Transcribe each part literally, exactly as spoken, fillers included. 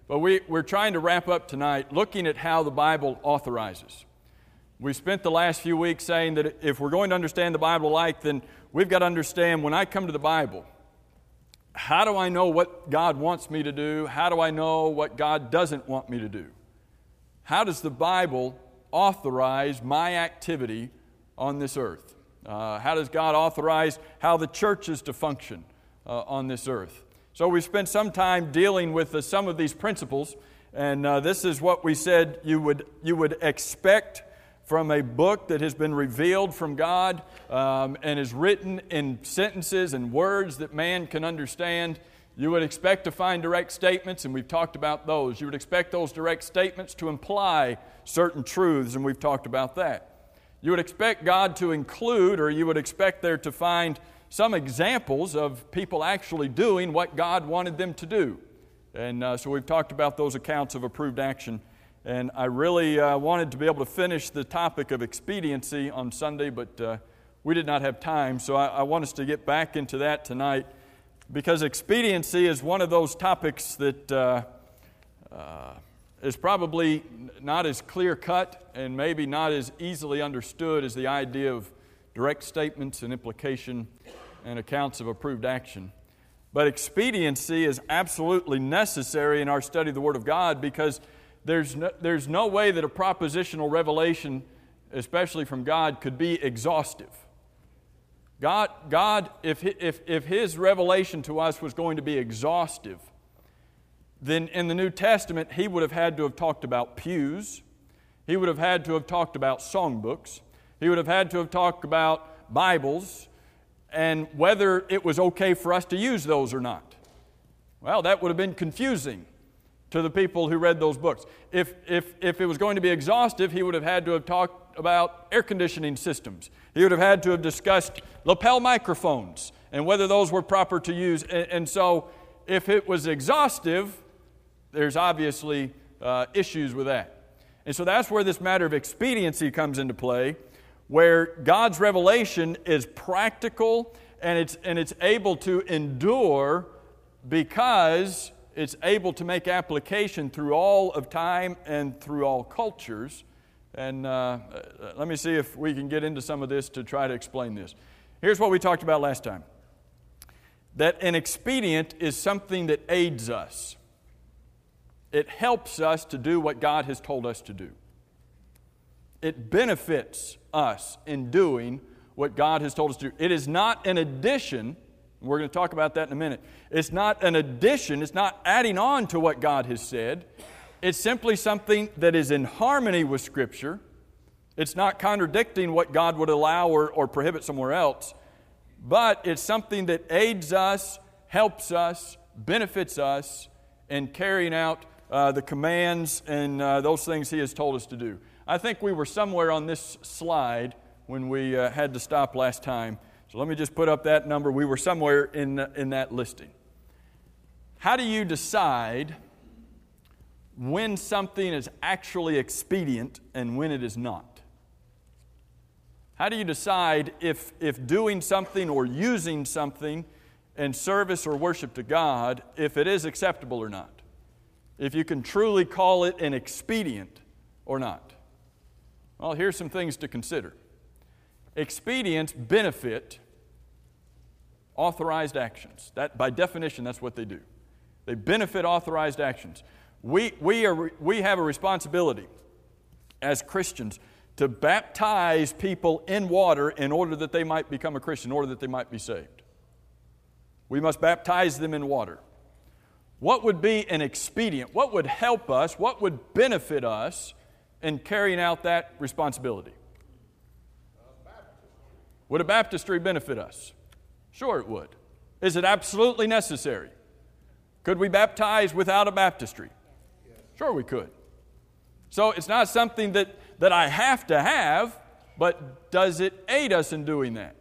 But we, we're trying to wrap up tonight looking at how the Bible authorizes. We spent the last few weeks saying that if we're going to understand the Bible alike, then we've got to understand when I come to the Bible, how do I know what God wants me to do? How do I know what God doesn't want me to do? How does the Bible authorize my activity on this earth? Uh, how does God authorize how the church is to function uh, on this earth? So we spent some time dealing with uh, some of these principles, and uh, this is what we said you would you would expect from a book that has been revealed from God um, and is written in sentences and words that man can understand. You would expect to find direct statements, and we've talked about those. You would expect those direct statements to imply certain truths, and we've talked about that. You would expect God to include, or you would expect there to find some examples of people actually doing what God wanted them to do. And uh, so we've talked about those accounts of approved action. And I really uh, wanted to be able to finish the topic of expediency on Sunday, but uh, we did not have time. So I, I want us to get back into that tonight, because expediency is one of those topics that uh, uh, is probably not as clear-cut and maybe not as easily understood as the idea of direct statements and implication and accounts of approved action. But expediency is absolutely necessary in our study of the Word of God, because there's no, there's no way that a propositional revelation, especially from God, could be exhaustive. God, God, if, if, if His revelation to us was going to be exhaustive, then in the New Testament He would have had to have talked about pews. He would have had to have talked about songbooks. He would have had to have talked about Bibles and whether it was okay for us to use those or not. Well, that would have been confusing to the people who read those books. If, if, if it was going to be exhaustive, He would have had to have talked about air conditioning systems. He would have had to have discussed lapel microphones and whether those were proper to use. And, and so if it was exhaustive, there's obviously uh, issues with that. And so that's where this matter of expediency comes into play, where God's revelation is practical and it's, and it's able to endure because it's able to make application through all of time and through all cultures. And uh, let me see if we can get into some of this to try to explain this. Here's what we talked about last time. That an expedient is something that aids us. It helps us to do what God has told us to do. It benefits us in doing what God has told us to do. It is not an addition. We're going to talk about that in a minute. It's not an addition. It's not adding on to what God has said. It's simply something that is in harmony with Scripture. It's not contradicting what God would allow or, or prohibit somewhere else. But it's something that aids us, helps us, benefits us in carrying out uh, the commands and uh, those things He has told us to do. I think we were somewhere on this slide when we uh, had to stop last time. So let me just put up that number. We were somewhere in, in that listing. How do you decide when something is actually expedient and when it is not? How do you decide if, if doing something or using something in service or worship to God, if it is acceptable or not? If you can truly call it an expedient or not? Well, here's some things to consider. Expedients benefit authorized actions. That, by definition, that's what they do. They benefit authorized actions. We, we, are, we have a responsibility as Christians to baptize people in water in order that they might become a Christian, in order that they might be saved. We must baptize them in water. What would be an expedient? What would help us? What would benefit us in carrying out that responsibility? Would a baptistry benefit us? Sure it would. Is it absolutely necessary? Could we baptize without a baptistry? Sure we could. So it's not something that, that I have to have, but does it aid us in doing that?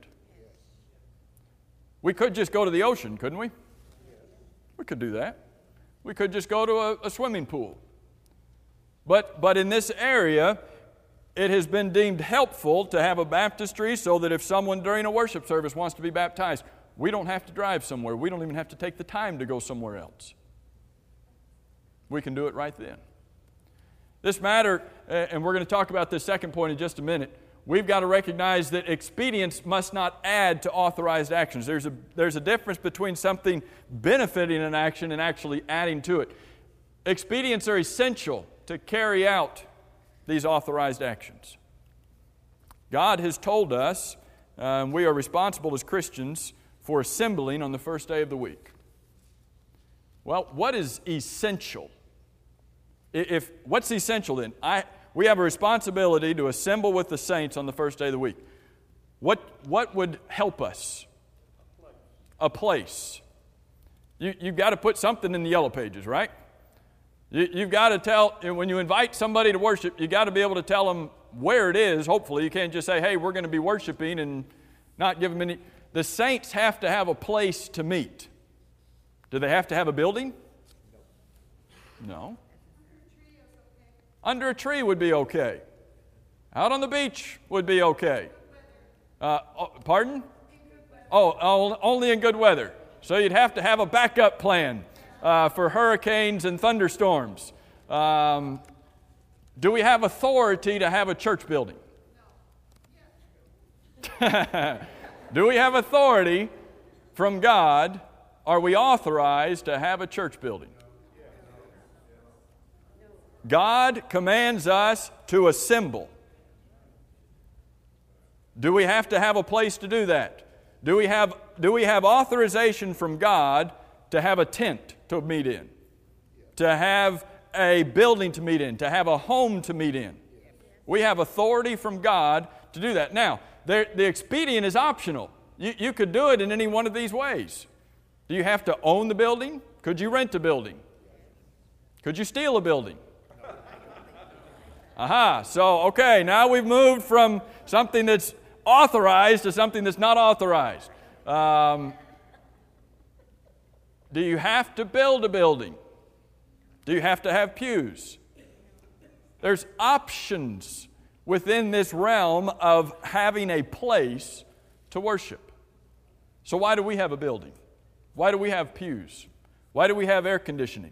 We could just go to the ocean, couldn't we? We could do that. We could just go to a, a swimming pool. But, but in this area, it has been deemed helpful to have a baptistry so that if someone during a worship service wants to be baptized, we don't have to drive somewhere. We don't even have to take the time to go somewhere else. We can do it right then. This matter, and we're going to talk about this second point in just a minute, we've got to recognize that expedience must not add to authorized actions. There's a, there's a difference between something benefiting an action and actually adding to it. Expedients are essential to carry out these authorized actions. God has told us um, we are responsible as Christians for assembling on the first day of the week. Well, what is essential? If what's essential then? I we have a responsibility to assemble with the saints on the first day of the week. What what would help us? A place. You you've got to put something in the yellow pages, right? You, you've got to tell, when you invite somebody to worship, you've got to be able to tell them where it is, hopefully. You can't just say, hey, we're going to be worshiping and not give them any. The saints have to have a place to meet. Do they have to have a building? No. Under a tree would be okay. Out on the beach would be okay. Uh, oh, pardon? Oh, oh, only in good weather. So you'd have to have a backup plan uh, for hurricanes and thunderstorms. Um, do we have authority to have a church building? Do we have authority from God? Are we authorized to have a church building? God commands us to assemble. Do we have to have a place to do that? Do we have, do we have authorization from God to have a tent to meet in? To have a building to meet in? To have a home to meet in? We have authority from God to do that. Now, there, the expedient is optional. You, you could do it in any one of these ways. Do you have to own the building? Could you rent a building? Could you steal a building? Aha, so, okay, now we've moved from something that's authorized to something that's not authorized. Um, do you have to build a building? Do you have to have pews? There's options within this realm of having a place to worship. So why do we have a building? Why do we have pews? Why do we have air conditioning?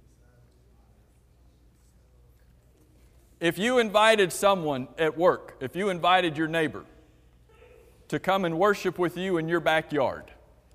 If you invited someone at work, if you invited your neighbor to come and worship with you in your backyard,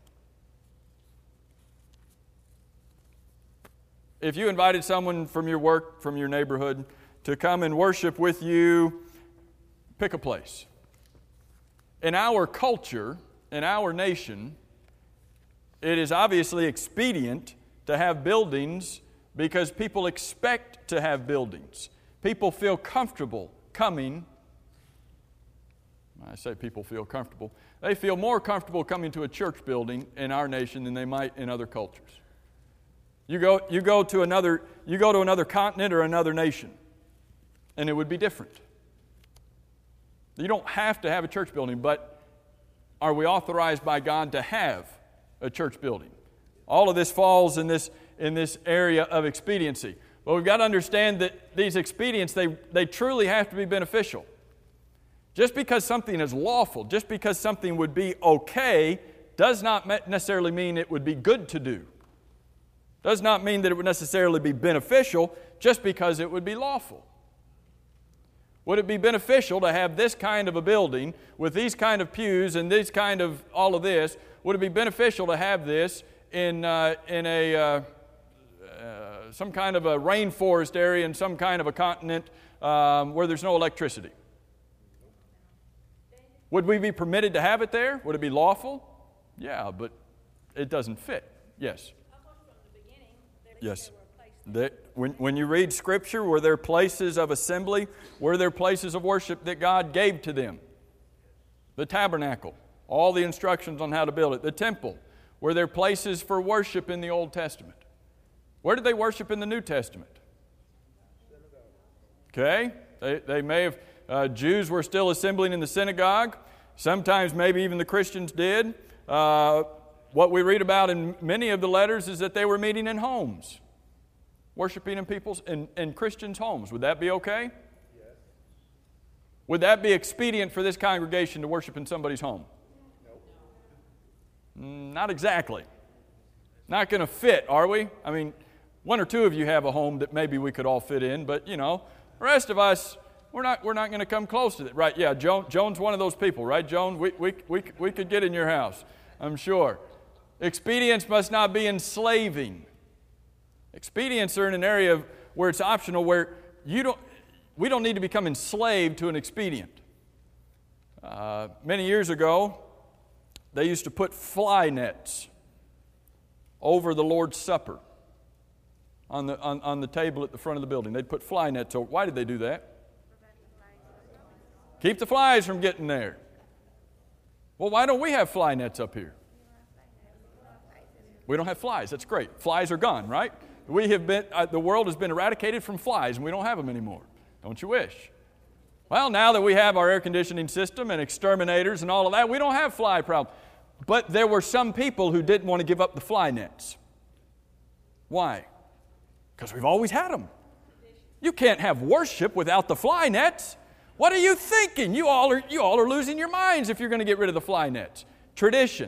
if you invited someone from your work, from your neighborhood, to come and worship with you, pick a place. In our culture, in our nation, it is obviously expedient to have buildings because people expect to have buildings. People feel comfortable coming. I say people feel comfortable. They feel more comfortable coming to a church building in our nation than they might in other cultures. You go, you go to another, you go to another continent or another nation, and it would be different. You don't have to have a church building, but are we authorized by God to have a church building? All of this falls in this in this area of expediency. But we've got to understand that these expedients, they, they truly have to be beneficial. Just because something is lawful, just because something would be okay, does not necessarily mean it would be good to do. Does not mean that it would necessarily be beneficial just because it would be lawful. Would it be beneficial to have this kind of a building with these kind of pews and this kind of all of this? Would it be beneficial to have this in uh, in a uh, uh, some kind of a rainforest area in some kind of a continent um, where there's no electricity? Would we be permitted to have it there? Would it be lawful? Yeah, but it doesn't fit. Yes. Yes. That when, when you read Scripture, were there places of assembly? Were there places of worship that God gave to them? The tabernacle, all the instructions on how to build it. The temple, were there places for worship in the Old Testament? Where did they worship in the New Testament? Okay, they, they may have, uh, Jews were still assembling in the synagogue. Sometimes maybe even the Christians did. Uh, what we read about in many of the letters is that they were meeting in homes. Worshiping in people's in, in Christians' homes. Would that be okay? Yes. Would that be expedient for this congregation to worship in somebody's home? Nope. Mm, not exactly. Not going to fit, are we? I mean, One or two of you have a home that maybe we could all fit in, but, you know, the rest of us, we're not we're not going to come close to that. Right, yeah, Joan, Joan's one of those people, right, Joan? We, we, we, we could get in your house, I'm sure. Expedience must not be enslaving. Expedience are in an area of, where it's optional, where you don't, we don't need to become enslaved to an expedient. Uh, many years ago, they used to put fly nets over the Lord's Supper on the, on, on the table at the front of the building. They'd put fly nets over. Why did they do that? Keep the flies from getting there. Well, why don't we have fly nets up here? We don't have flies. That's great. Flies are gone, right? We have been, uh, the world has been eradicated from flies, and we don't have them anymore. Don't you wish? Well, now that we have our air conditioning system and exterminators and all of that, we don't have fly problem. But there were some people who didn't want to give up the fly nets. Why? Because we've always had them. You can't have worship without the fly nets. What are you thinking? You all are, you all are losing your minds if you're going to get rid of the fly nets. Tradition.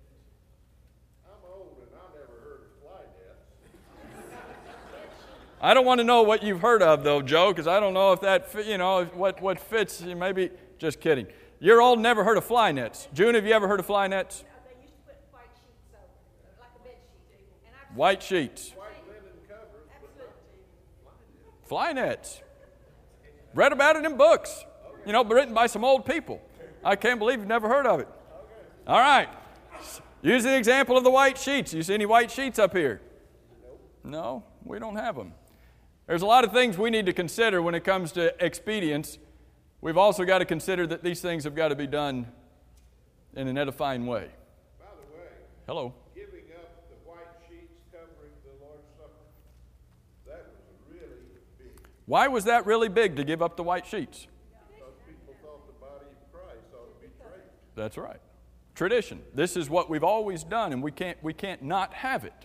I'm old and I never heard of fly nets. I don't want to know what you've heard of, though, Joe, because I don't know if that, you know, what, what fits. Maybe, just kidding. You're old and never heard of fly nets. June, have you ever heard of fly nets? They used to put white sheets over, like a bed sheet. And I've White sheets. White linen covers, but not Fly nets. Read about it in books, you know, written by some old people. I can't believe you've never heard of it. All right. Use the example of the white sheets. You see any white sheets up here? No, we don't have them. There's a lot of things we need to consider when it comes to expedience. We've also got to consider that these things have got to be done in an edifying way. By the way, Hello. giving up the white sheets covering the Lord's Supper, that was really big. Why was that really big to give up the white sheets? Because people thought the body of Christ ought to be draped. That's right. Tradition. This is what we've always done, and we can't we can't not have it.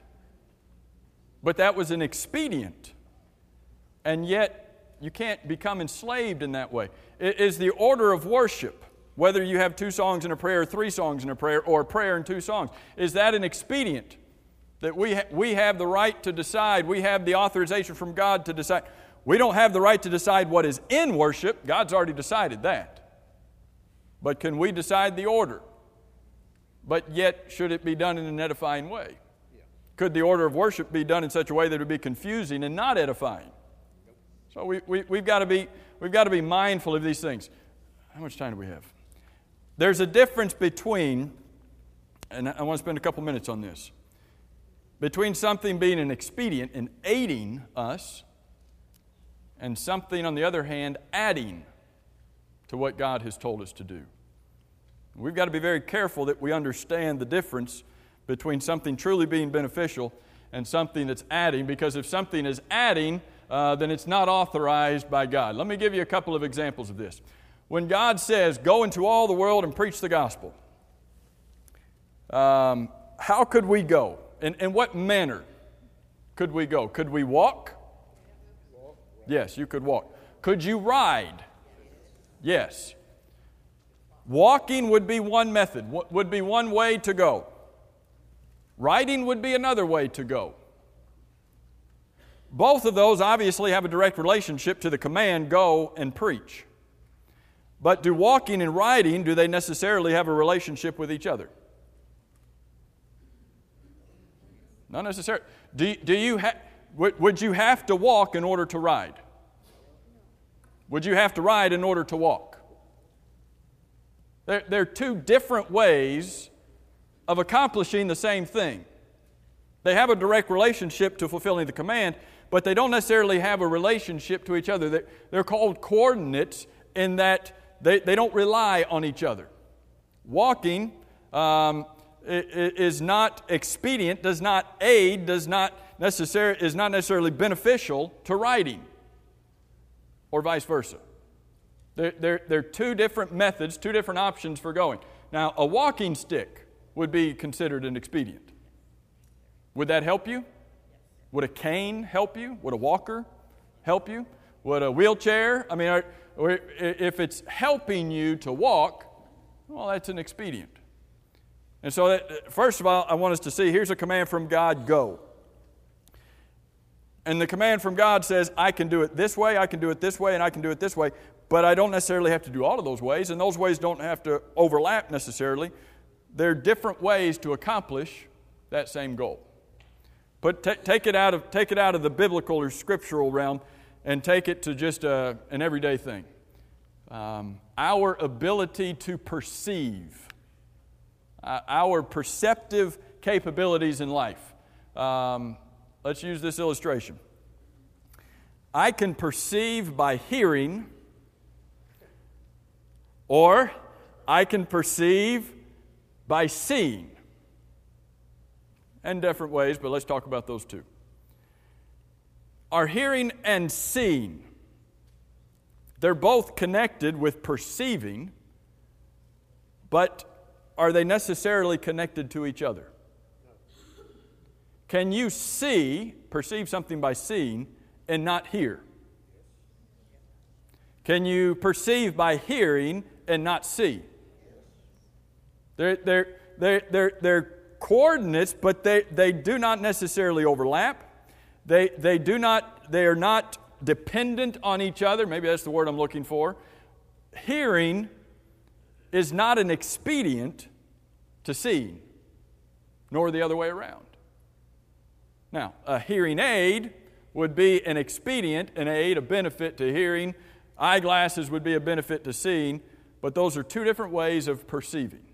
But that was an expedient. And yet, you can't become enslaved in that way. It is the order of worship, whether you have two songs and a prayer, or three songs and a prayer, or a prayer and two songs. Is that an expedient? That we, ha- we have the right to decide, we have the authorization from God to decide. We don't have the right to decide what is in worship. God's already decided that. But can we decide the order? But yet, should it be done in an edifying way? Could the order of worship be done in such a way that it would be confusing and not edifying? So we, we, we've got to be, we've got to be mindful of these things. How much time do we have? There's a difference between, and I want to spend a couple minutes on this, between something being an expedient and aiding us, and something, on the other hand, adding to what God has told us to do. We've got to be very careful that we understand the difference between something truly being beneficial and something that's adding, because if something is adding, uh, then it's not authorized by God. Let me give you a couple of examples of this. When God says, go into all the world and preach the gospel, um, how could we go? In, in what manner could we go? Could we walk? Yes, you could walk. Could you ride? Yes. Walking would be one method, would be one way to go. Riding would be another way to go. Both of those obviously have a direct relationship to the command, go and preach. But do walking and riding, do they necessarily have a relationship with each other? Not necessarily. Do, do you ha- would, would you have to walk in order to ride? Would you have to ride in order to walk? There, there are two different ways of accomplishing the same thing. They have a direct relationship to fulfilling the command, but they don't necessarily have a relationship to each other. They're, they're called coordinates in that they, they don't rely on each other. Walking um, is not expedient, does not aid, does not necessarily is not necessarily beneficial to riding, or vice versa. There, there, there are two different methods, two different options for going. Now, a walking stick would be considered an expedient. Would that help you? Would a cane help you? Would a walker help you? Would a wheelchair? I mean, are, or if it's helping you to walk, well, that's an expedient. And so, that, first of all, I want us to see, here's a command from God, go. And the command from God says, I can do it this way, I can do it this way, and I can do it this way, but I don't necessarily have to do all of those ways, and those ways don't have to overlap necessarily. They're different ways to accomplish that same goal. But t- take it out of take it out of the biblical or scriptural realm and take it to just a, an everyday thing. Um, our ability to perceive, uh, our perceptive capabilities in life. Um, let's use this illustration. I can perceive by hearing, or I can perceive by seeing. And different ways, but let's talk about those two. Our hearing and seeing, they're both connected with perceiving, but are they necessarily connected to each other? Can you see, perceive something by seeing, and not hear? Can you perceive by hearing and not see? They're, they're, they're, they're, they're coordinates, but they, they do not necessarily overlap. They, they do not, they are not dependent on each other. Maybe that's the word I'm looking for. Hearing is not an expedient to seeing, nor the other way around. Now, a hearing aid would be an expedient, an aid, a benefit to hearing. Eyeglasses would be a benefit to seeing, but those are two different ways of perceiving.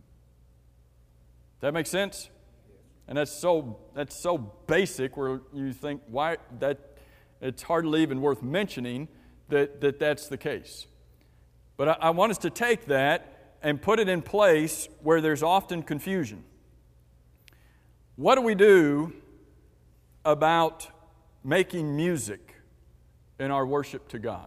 That makes sense? And that's so that's so basic where you think why that it's hardly even worth mentioning that, that that's the case. But I, I want us to take that and put it in place where there's often confusion. What do we do about making music in our worship to God?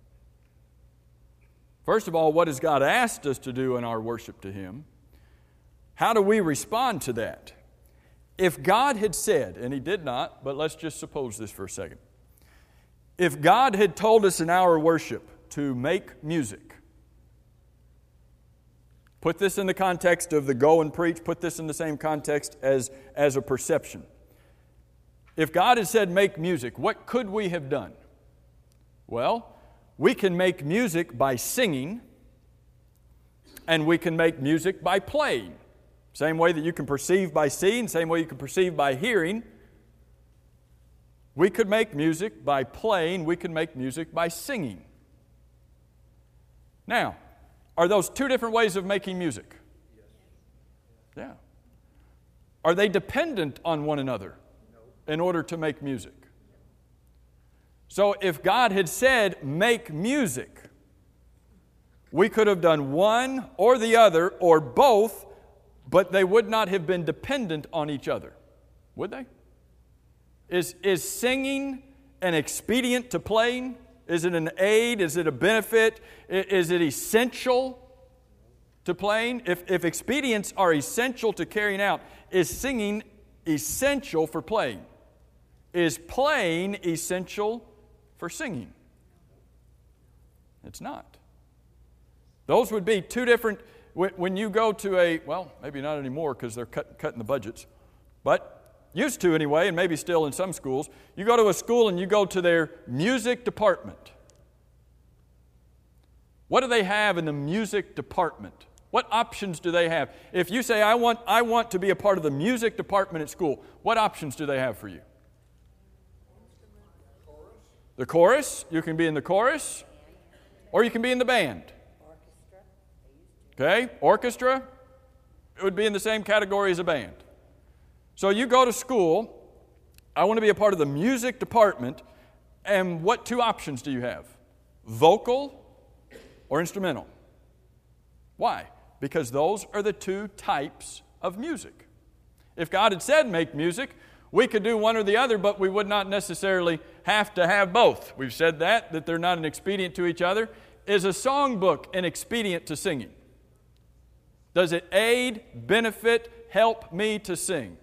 First of all, what has God asked us to do in our worship to Him? How do we respond to that? If God had said, and He did not, but let's just suppose this for a second. If God had told us in our worship to make music, put this in the context of the go and preach, put this in the same context as, as a perception. If God had said make music, what could we have done? Well, we can make music by singing, and we can make music by playing. Same way that you can perceive by seeing, same way you can perceive by hearing. We could make music by playing, we can make music by singing. Now, are those two different ways of making music? Yeah. Are they dependent on one another in order to make music? So if God had said, make music, we could have done one or the other or both, but they would not have been dependent on each other. Would they? Is, is singing an expedient to playing? Is it an aid? Is it a benefit? Is it essential to playing? If, if expedients are essential to carrying out, is singing essential for playing? Is playing essential for singing? It's not. Those would be two different. When you go to a, well, maybe not anymore because they're cut, cutting the budgets, but used to anyway, and maybe still in some schools, you go to a school and you go to their music department. What do they have in the music department? What options do they have? If you say, I want, I want to be a part of the music department at school, what options do they have for you? The chorus. You can be in the chorus, or you can be in the band. Okay, orchestra, it would be in the same category as a band. So you go to school, I want to be a part of the music department, and what two options do you have? Vocal or instrumental? Why? Because those are the two types of music. If God had said make music, we could do one or the other, but we would not necessarily have to have both. We've said that, that they're not an expedient to each other. Is a songbook an expedient to singing? Does it aid, benefit, help me to sing?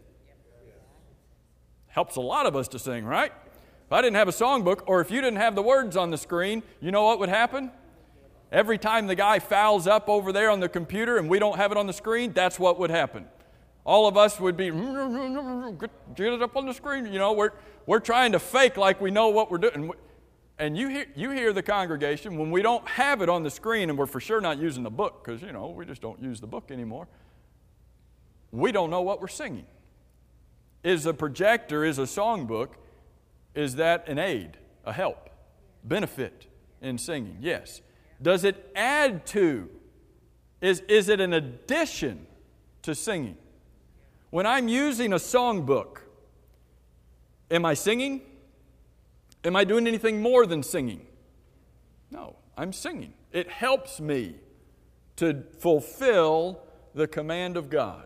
Helps a lot of us to sing, right? If I didn't have a songbook, or if you didn't have the words on the screen, you know what would happen? Every time the guy fouls up over there on the computer and we don't have it on the screen, that's what would happen. All of us would be, get it up on the screen. You know, we're, we're trying to fake like we know what we're doing. And you hear, you hear the congregation, when we don't have it on the screen and we're for sure not using the book, because, you know, we just don't use the book anymore, we don't know what we're singing. Is a projector, is a songbook, is that an aid, a help, benefit in singing? Yes. Does it add to? Is, is it an addition to singing? When I'm using a songbook, am I singing? Am I doing anything more than singing? No, I'm singing. It helps me to fulfill the command of God.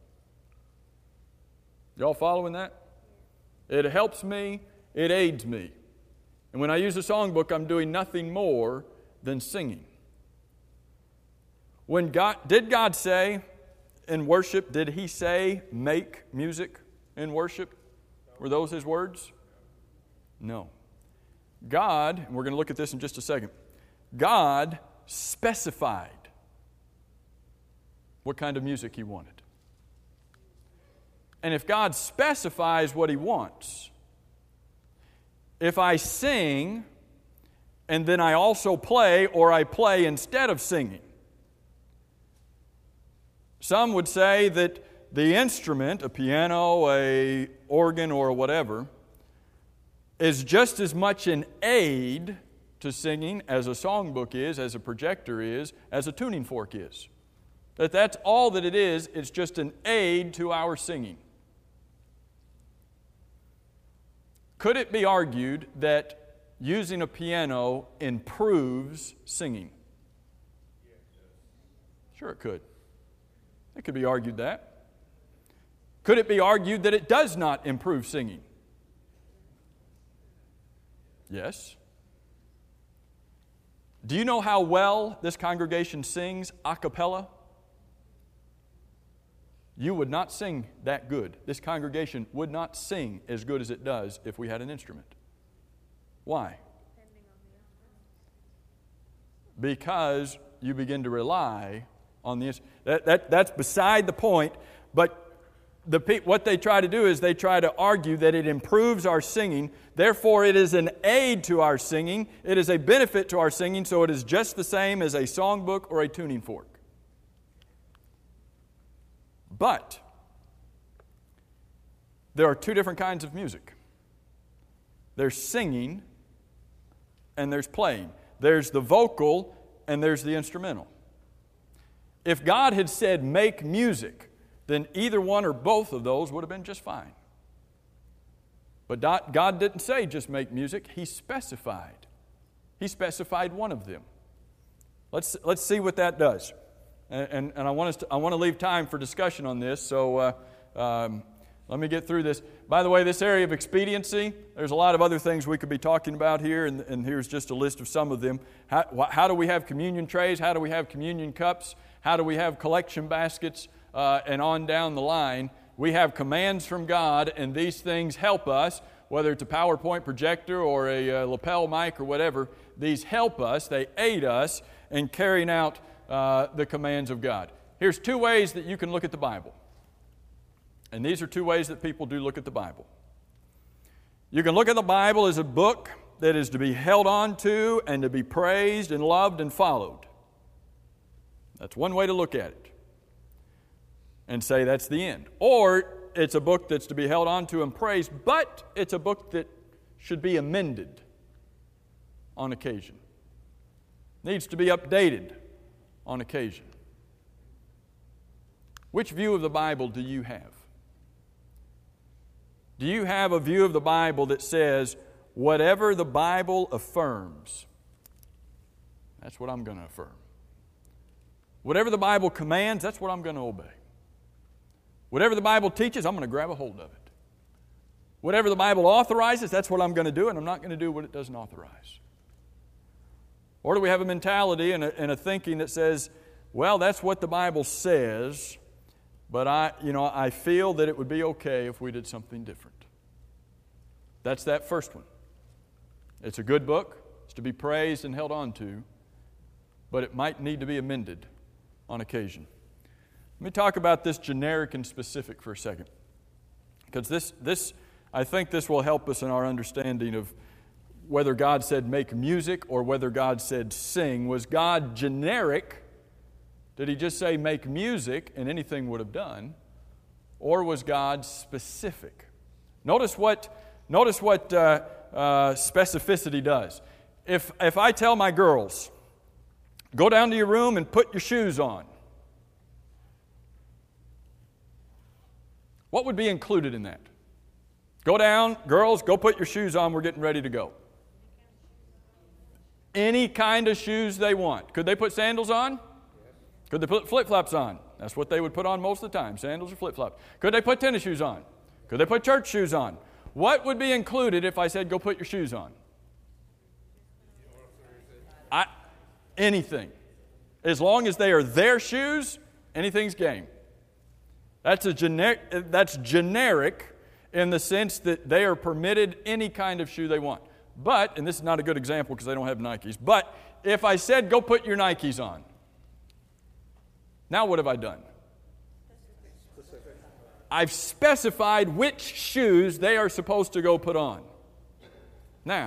Y'all following that? It helps me, it aids me. And when I use a songbook, I'm doing nothing more than singing. When God, did God say in worship, did He say make music in worship? Were those His words? No. God, and we're going to look at this in just a second, God specified what kind of music He wanted. And if God specifies what He wants, if I sing and then I also play, or I play instead of singing, some would say that the instrument, a piano, a organ, or whatever, is just as much an aid to singing as a songbook is, as a projector is, as a tuning fork is. That that's all that it is. It's just an aid to our singing. Could it be argued that using a piano improves singing? Sure it could. It could be argued that. Could it be argued that it does not improve singing? Yes. Do you know how well this congregation sings a cappella? You would not sing that good. This congregation would not sing as good as it does if we had an instrument. Why? Because you begin to rely on the instrument. That, that, that's beside the point, but the, what they try to do is they try to argue that it improves our singing, therefore it is an aid to our singing, it is a benefit to our singing, so it is just the same as a songbook or a tuning fork. But there are two different kinds of music. There's singing and there's playing. There's the vocal and there's the instrumental. If God had said make music, then either one or both of those would have been just fine. But God didn't say just make music. He specified. He specified one of them. Let's, let's see what that does. And, and, and I, want us to, I want to leave time for discussion on this, so uh, um, let me get through this. By the way, this area of expediency, there's a lot of other things we could be talking about here, and, and here's just a list of some of them. How, how do we have communion trays? How do we have communion cups? How do we have collection baskets? Uh, and on down the line, we have commands from God, and these things help us, whether it's a PowerPoint projector or a uh, lapel mic or whatever. These help us, they aid us in carrying out uh, the commands of God. Here's two ways that you can look at the Bible. And these are two ways that people do look at the Bible. You can look at the Bible as a book that is to be held on to and to be praised and loved and followed. That's one way to look at it. And say that's the end. Or it's a book that's to be held on to and praised, but it's a book that should be amended on occasion. Needs to be updated on occasion. Which view of the Bible do you have? Do you have a view of the Bible that says, whatever the Bible affirms, that's what I'm going to affirm. Whatever the Bible commands, that's what I'm going to obey. Whatever the Bible teaches, I'm going to grab a hold of it. Whatever the Bible authorizes, that's what I'm going to do, and I'm not going to do what it doesn't authorize. Or do we have a mentality and a, and a thinking that says, well, that's what the Bible says, but I, you know, I feel that it would be okay if we did something different. That's that first one. It's a good book. It's to be praised and held on to, but it might need to be amended on occasion. Let me talk about this generic and specific for a second. Because this, this, I think this will help us in our understanding of whether God said make music or whether God said sing. Was God generic? Did He just say make music and anything would have done? Or was God specific? Notice what, notice what uh, uh, specificity does. If, if I tell my girls, go down to your room and put your shoes on, what would be included in that? Go down, girls, go put your shoes on, we're getting ready to go. Any kind of shoes they want. Could they put sandals on? Could they put flip-flops on? That's what they would put on most of the time, sandals or flip-flops. Could they put tennis shoes on? Could they put church shoes on? What would be included if I said, go put your shoes on? I, anything. As long as they are their shoes, anything's game. That's, a gener- that's generic in the sense that they are permitted any kind of shoe they want. But, and this is not a good example because they don't have Nikes, but if I said, go put your Nikes on, now what have I done? Specific. I've specified which shoes they are supposed to go put on. Now,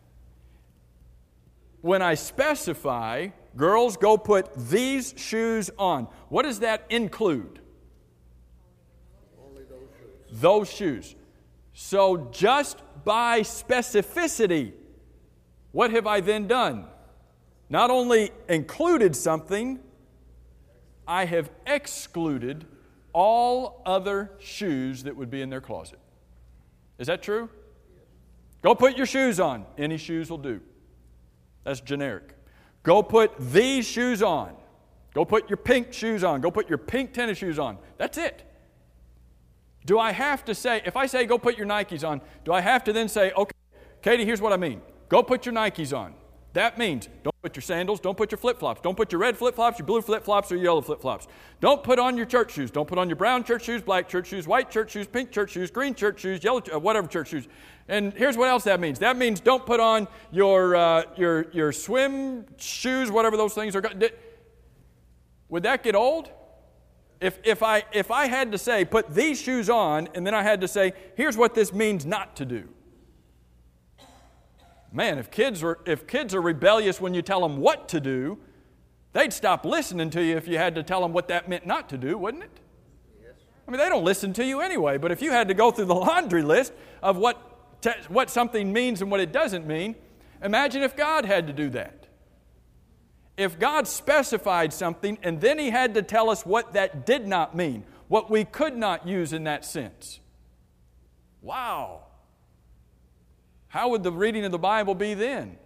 when I specify, girls, go put these shoes on, what does that include? Only those shoes. Those shoes. So just by specificity, what have I then done? Not only included something, I have excluded all other shoes that would be in their closet. Is that true? Go put your shoes on. Any shoes will do. That's generic. Go put these shoes on. Go put your pink shoes on. Go put your pink tennis shoes on. That's it. Do I have to say, if I say go put your Nikes on, do I have to then say, okay, Katie, here's what I mean. Go put your Nikes on. That means don't put your sandals, don't put your flip-flops, don't put your red flip-flops, your blue flip-flops, or your yellow flip-flops. Don't put on your church shoes. Don't put on your brown church shoes, black church shoes, white church shoes, pink church shoes, green church shoes, yellow, uh, whatever church shoes. And here's what else that means. That means don't put on your uh, your your swim shoes, whatever those things are. Would that get old? If if I if I had to say put these shoes on, and then I had to say here's what this means not to do. Man, if kids are if kids are rebellious when you tell them what to do, they'd stop listening to you if you had to tell them what that meant not to do, wouldn't it? Yes. I mean, they don't listen to you anyway, but if you had to go through the laundry list of what te- what something means and what it doesn't mean, imagine if God had to do that. If God specified something and then He had to tell us what that did not mean, what we could not use in that sense. Wow. How would the reading of the Bible be then?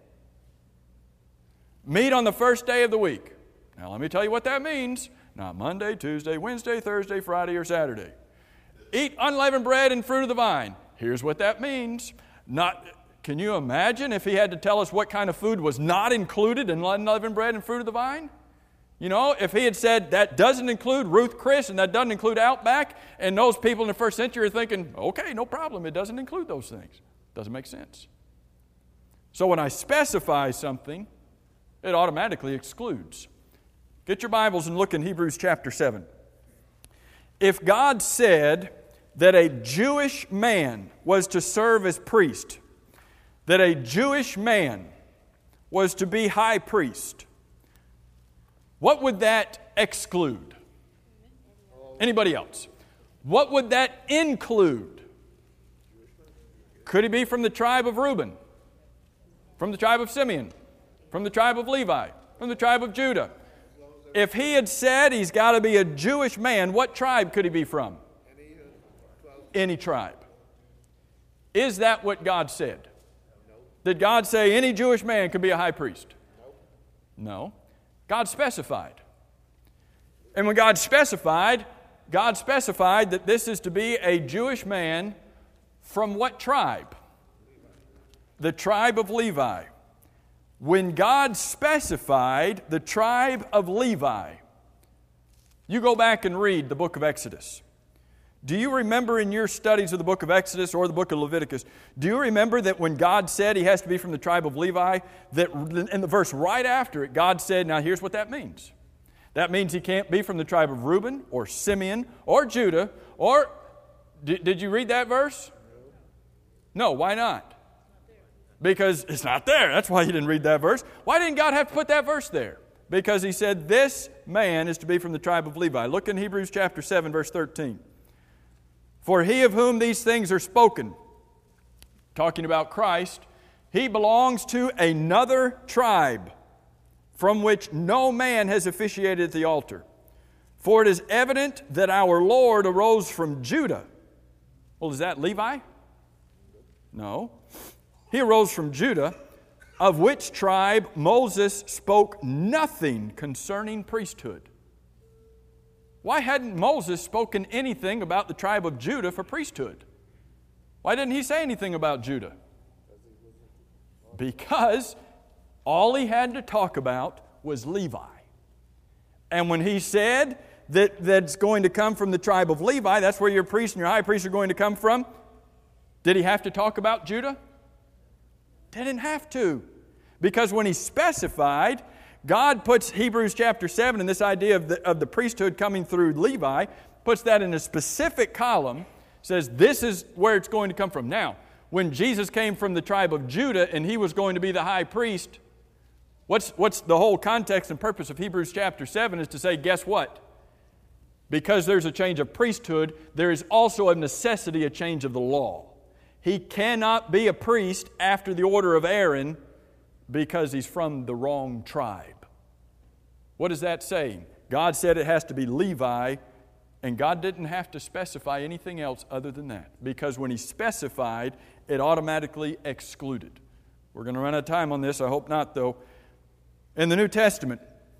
Meet on the first day of the week. Now let me tell you what that means. Not Monday, Tuesday, Wednesday, Thursday, Friday, or Saturday. Eat unleavened bread and fruit of the vine. Here's what that means. Not, can you imagine if He had to tell us what kind of food was not included in unleavened bread and fruit of the vine? You know, if He had said that doesn't include Ruth Chris and that doesn't include Outback, and those people in the first century are thinking, okay, no problem, it doesn't include those things. Doesn't make sense. So when I specify something, it automatically excludes. Get your Bibles and look in Hebrews chapter seven. If God said that a Jewish man was to serve as priest, that a Jewish man was to be high priest, what would that exclude? Anybody else? What would that include? Could he be from the tribe of Reuben? From the tribe of Simeon? From the tribe of Levi? From the tribe of Judah? If he had said he's got to be a Jewish man, what tribe could he be from? Any tribe. Is that what God said? Did God say any Jewish man could be a high priest? No. God specified. And when God specified, God specified that this is to be a Jewish man from what tribe? The tribe of Levi. When God specified the tribe of Levi, you go back and read the book of Exodus. Do you remember in your studies of the book of Exodus or the book of Leviticus, do you remember that when God said he has to be from the tribe of Levi, that in the verse right after it, God said, now here's what that means. That means he can't be from the tribe of Reuben or Simeon or Judah or... Did, did you read that verse? No, why not? Because it's not there. That's why you didn't read that verse. Why didn't God have to put that verse there? Because he said this man is to be from the tribe of Levi. Look in Hebrews chapter seven, verse thirteen. For he of whom these things are spoken, talking about Christ, he belongs to another tribe, from which no man has officiated at the altar. For it is evident that our Lord arose from Judah. Well, is that Levi? No. He arose from Judah, of which tribe Moses spoke nothing concerning priesthood. Why hadn't Moses spoken anything about the tribe of Judah for priesthood? Why didn't he say anything about Judah? Because all he had to talk about was Levi. And when he said that that's going to come from the tribe of Levi, that's where your priest and your high priest are going to come from, did he have to talk about Judah? Didn't have to. Because when he specified, God puts Hebrews chapter seven and this idea of the, of the priesthood coming through Levi, puts that in a specific column, says this is where it's going to come from. Now, when Jesus came from the tribe of Judah and he was going to be the high priest, what's, what's the whole context and purpose of Hebrews chapter seven is to say, guess what? Because there's a change of priesthood, there is also a necessity, a change of the law. He cannot be a priest after the order of Aaron because he's from the wrong tribe. What is that saying? God said it has to be Levi, and God didn't have to specify anything else other than that. Because when he specified, it automatically excluded. We're going to run out of time on this. I hope not, though. In the New Testament,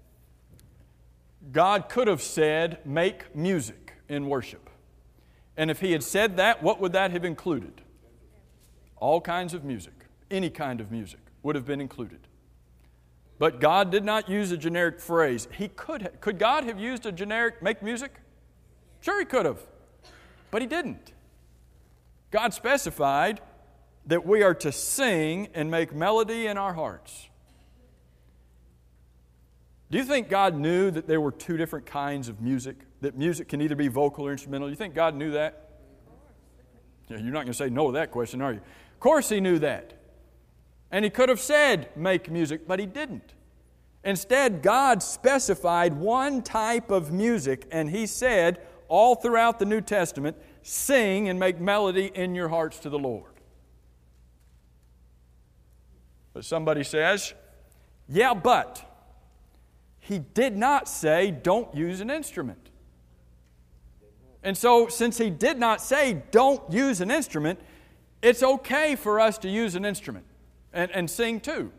God could have said, make music in worship. And if he had said that, what would that have included? All kinds of music, any kind of music would have been included. But God did not use a generic phrase. He could have. Could God have used a generic make music? Sure he could have. But he didn't. God specified that we are to sing and make melody in our hearts. Do you think God knew that there were two different kinds of music? That music can either be vocal or instrumental? You think God knew that? Yeah, you're not going to say no to that question, are you? Of course he knew that. And he could have said, make music, but he didn't. Instead, God specified one type of music, and he said, all throughout the New Testament, sing and make melody in your hearts to the Lord. But somebody says, yeah, but he did not say, don't use an instrument. And so, since he did not say, don't use an instrument, it's okay for us to use an instrument and, and sing too.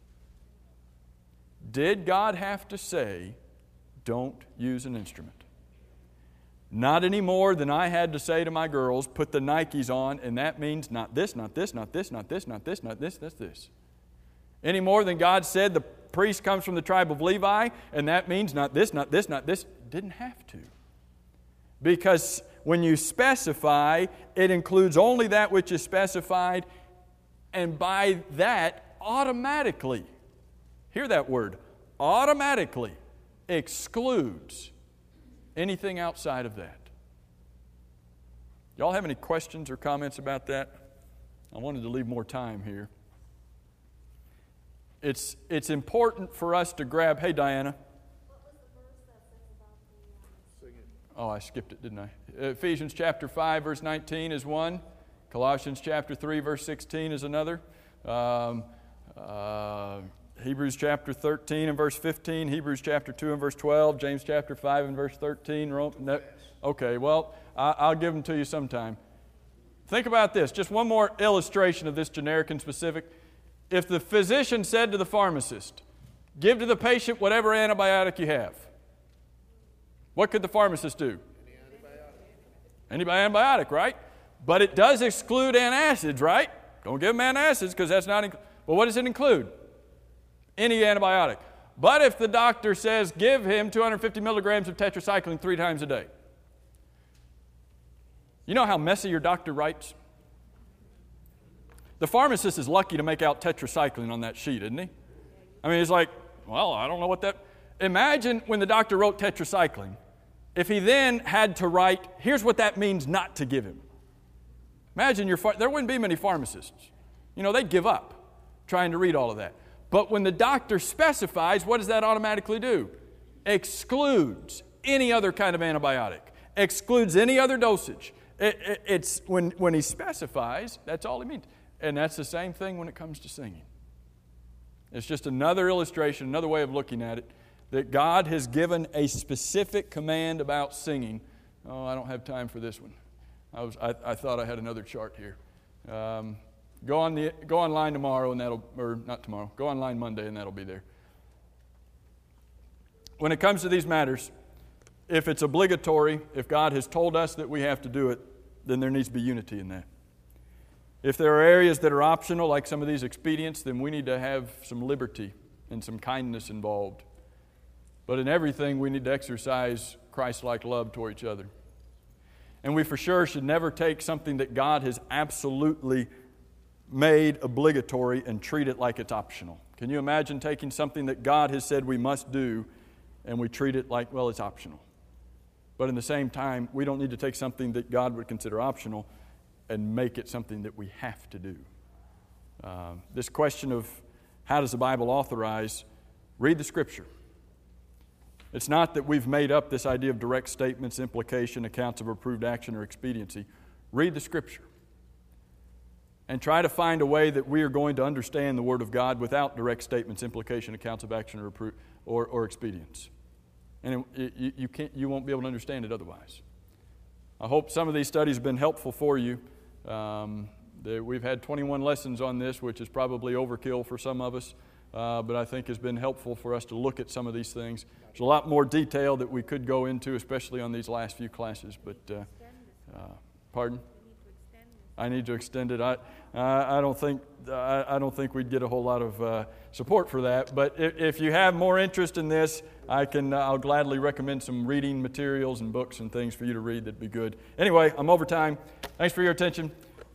Did God have to say, don't use an instrument? Not any more than I had to say to my girls, put the Nikes on, and that means not this, not this, not this, not this, not this, not this, this, this. Any more than God said the priest comes from the tribe of Levi, and that means not this, not this, not this. Didn't have to. Because when you specify, it includes only that which is specified, and by that, automatically, hear that word, automatically excludes anything outside of that. Y'all have any questions or comments about that? I wanted to leave more time here. It's, it's important for us to grab, hey Diana. What was the verse that says about the... Sing it. Oh, I skipped it, didn't I? Ephesians chapter five, verse nineteen is one. Colossians chapter three, verse sixteen is another. Um, uh, Hebrews chapter thirteen and verse fifteen. Hebrews chapter two and verse twelve. James chapter five and verse thirteen. Rome, no, okay, well, I, I'll give them to you sometime. Think about this. Just one more illustration of this generic and specific. If the physician said to the pharmacist, give to the patient whatever antibiotic you have, what could the pharmacist do? Any antibiotic, right? But it does exclude antacids, right? Don't give them antacids because that's not... Inc- well, what does it include? Any antibiotic. But if the doctor says, give him two hundred fifty milligrams of tetracycline three times a day. You know how messy your doctor writes? The pharmacist is lucky to make out tetracycline on that sheet, isn't he? I mean, it's like, well, I don't know what that... Imagine when the doctor wrote tetracycline, if he then had to write, here's what that means not to give him. Imagine your, there wouldn't be many pharmacists. You know, they'd give up trying to read all of that. But when the doctor specifies, what does that automatically do? Excludes any other kind of antibiotic. Excludes any other dosage. It, it, it's when, when he specifies, that's all he means. And that's the same thing when it comes to singing. It's just another illustration, another way of looking at it, that God has given a specific command about singing. Oh, I don't have time for this one. I was I, I thought I had another chart here. Um, go on the go online tomorrow and that'll or not tomorrow. Go online Monday and that'll be there. When it comes to these matters, if it's obligatory, if God has told us that we have to do it, then there needs to be unity in that. If there are areas that are optional, like some of these expedients, then we need to have some liberty and some kindness involved. But in everything, we need to exercise Christ-like love toward each other. And we for sure should never take something that God has absolutely made obligatory and treat it like it's optional. Can you imagine taking something that God has said we must do and we treat it like, well, it's optional? But in the same time, we don't need to take something that God would consider optional and make it something that we have to do. Uh, this question of how does the Bible authorize, read the Scripture. It's not that we've made up this idea of direct statements, implication, accounts of approved action, or expediency. Read the Scripture. And try to find a way that we are going to understand the Word of God without direct statements, implication, accounts of action, or, appro- or, or expedience. And it, it, you, can't, you won't be able to understand it otherwise. I hope some of these studies have been helpful for you. Um, the, we've had twenty-one lessons on this, which is probably overkill for some of us, uh, but I think has been helpful for us to look at some of these things. There's a lot more detail that we could go into, especially on these last few classes. But, uh, uh, pardon? I need to extend it. I, I, I don't think I, I don't think we'd get a whole lot of uh, support for that. But if, if you have more interest in this, I can uh, I'll gladly recommend some reading materials and books and things for you to read that'd be good. Anyway, I'm over time. Thanks for your attention.